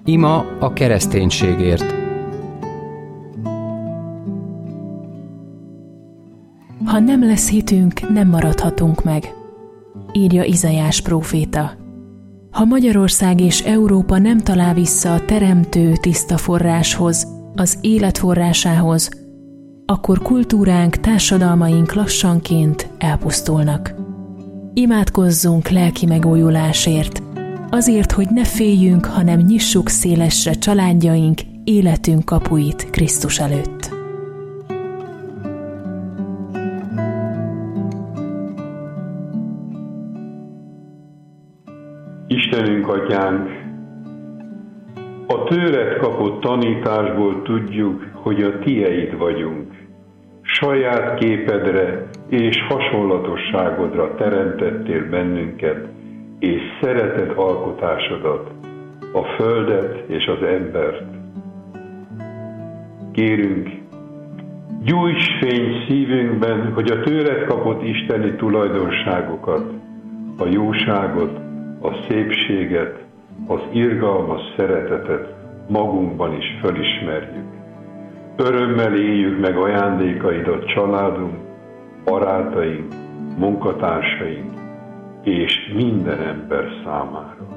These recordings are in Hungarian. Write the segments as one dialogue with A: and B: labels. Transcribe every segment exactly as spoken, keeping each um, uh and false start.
A: Ima a kereszténységért.
B: Ha nem lesz hitünk, nem maradhatunk meg, írja Izaiás próféta. Ha Magyarország és Európa nem talál vissza a teremtő tiszta forráshoz, az élet forrásához, akkor kultúránk, társadalmaink lassanként elpusztulnak. Imádkozzunk lelki megújulásért, azért, hogy ne féljünk, hanem nyissuk szélesre családjaink, életünk kapuit Krisztus előtt.
C: Istenünk, Atyánk, a tőled kapott tanításból tudjuk, hogy a tieid vagyunk. Saját képedre és hasonlatosságodra teremtettél bennünket, és szereted alkotásodat, a földet és az embert. Kérünk, gyújts fény szívünkben, hogy a tőled kapott isteni tulajdonságokat, a jóságot, a szépséget, az irgalmas szeretetet magunkban is felismerjük. Örömmel éljük meg ajándékaidat családunk, barátaink, munkatársaink és minden ember számára.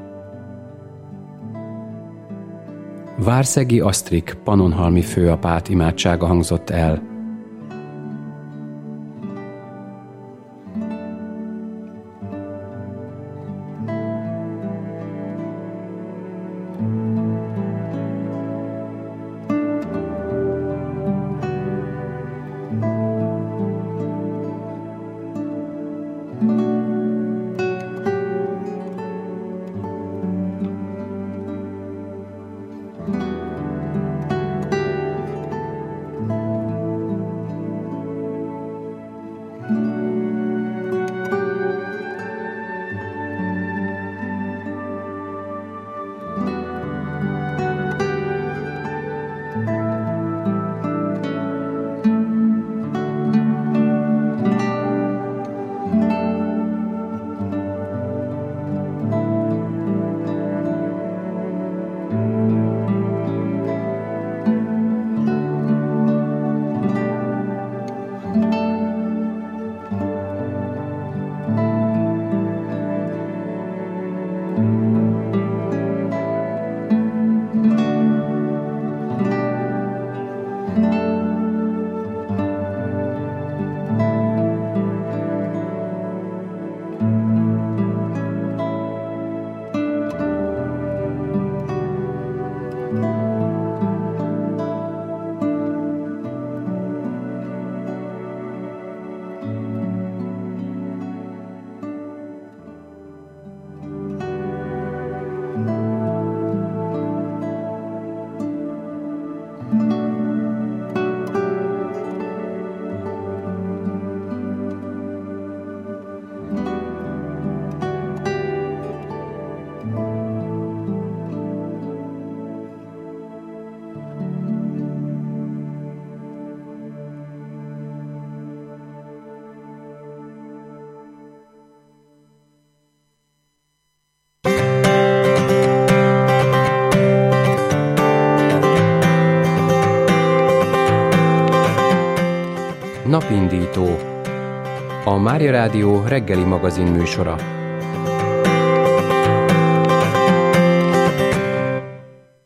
A: Várszegi Asztrik pannonhalmi főapát imádsága hangzott el. Napindító, a Mária Rádió reggeli magazin műsora.